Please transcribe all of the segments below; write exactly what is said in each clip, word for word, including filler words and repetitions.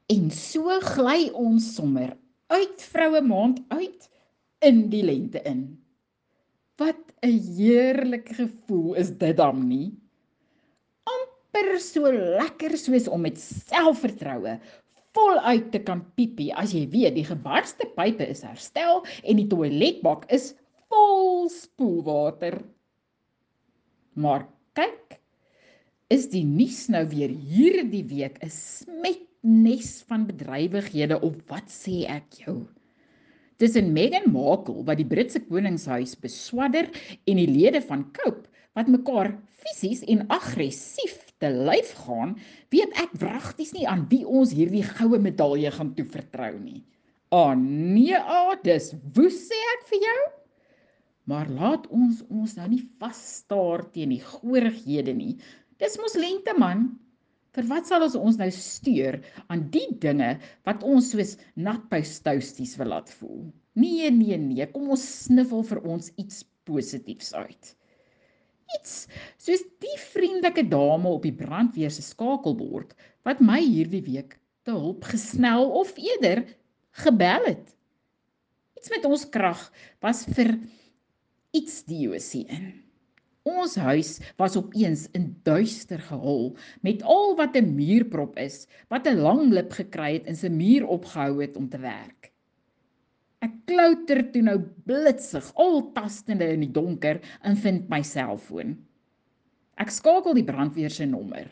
En so gly ons sommer uit vroue maand uit in die lente in. Wat 'n heerlike gevoel is dit dan nie? Amper so lekker soos om met selfvertroue voluit te kan piepie as jy weet die gebarste pype is herstel en die toiletbak is vol spoelwater. Maar kyk, is die nuus nou weer hierdie week 'n smetnes van bedrywighede of wat sê ek jou? Tussen Meghan Markle wat die Britse koningshuis beswadder en die lede van Cope wat mekaar fisies en aggressief te lyf gaan, weet ek wragties nie aan wie ons hierdie goue medalje gaan toevertrou nie. Ah nee, ah, dis woes sê ek vir jou. Maar laat ons ons nou nie vasstaar teen die goorighede nie. Dis mos lente man. Vir wat sal ons ons nou steur aan die dinge wat ons soos natpoustousties wil laat voel? Nee, nee, nee, kom ons sniffel vir ons iets positiefs uit. Iets soos die vriendelike dame op die brandweer se skakelbord wat my hierdie week te hulp gesnel of eerder gebel het. Iets met ons krag was vir iets diosie in. Ons huis was opeens in duister gehul met al wat 'n muurprop is, wat 'n lang lip gekry het en sy muur opgehou het om te werk. Ek klouter toe nou blitsig, al tastende in die donker en vind my selfoon. Ek skakel die brandweer se nommer.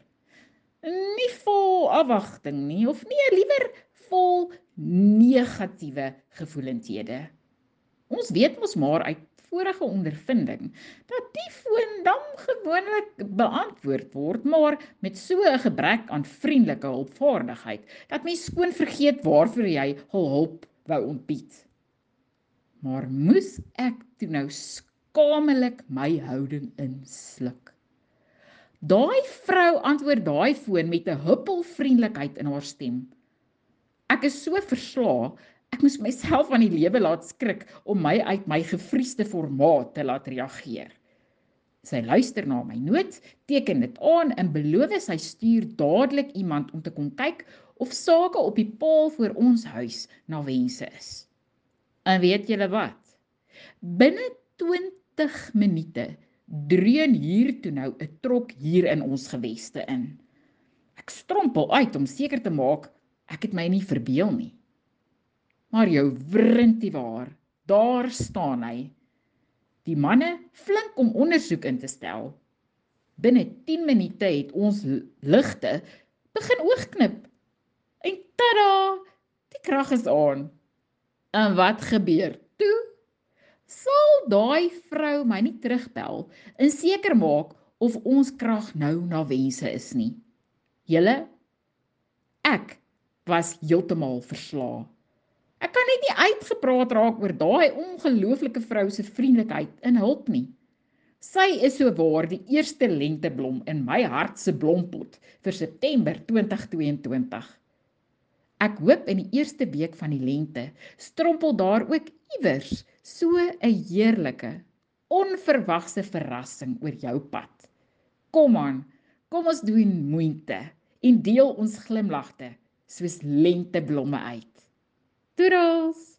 Nie vol afwagting nie, of nee, liewer vol negatiewe gevoelendhede. Ons weet mos maar uit vorige ondervinding dat die foon dan gewoonlik beantwoord word, maar met so 'n gebrek aan vriendelike hulpvaardigheid dat mens skoon vergeet waarvoor jy hul hulp wou ontbied. Maar moes ek toe nou skamelik my houding insluk. Daai vrou antwoord daai foon met 'n huppel vriendelikheid in haar stem. Ek is so verslae, ek moes myself aan die lewe laat skrik om my uit my gevriesde formaat te laat reageer. Sy luister na my noot, teken dit aan en beloof sy stuur dadelik iemand om te kom kyk of sake op die paal voor ons huis na wense is. En weet julle wat? Binne twintig minute dreun hier toe nou 'n trok hier in ons geweste in. Ek strompel uit om seker te maak ek het my nie verbeel nie. Maar jou wrintie waar, daar staan hy. Die manne flink om ondersoek in te stel. Binne tien minute het ons ligte begin oogknip. En tada, die krag is aan. En wat gebeur toe? Sal daai vrou my nie terugbel en seker maak of ons krag nou na wense is nie. Julle, ek was heeltemal verslae. Ek kan net nie uitgepraat raak oor daai ongelooflike vrou se vriendelikheid en hulp nie. Sy is sowaar die eerste lenteblom in my hart se blompot vir September twintig tweeëntwintig. Ek hoop in die eerste week van die lente strompel daar ook iewers so 'n heerlike, onverwagse verrassing oor jou pad. Kom aan, kom ons doen moeite en deel ons glimlagte soos lenteblomme uit. Toedels!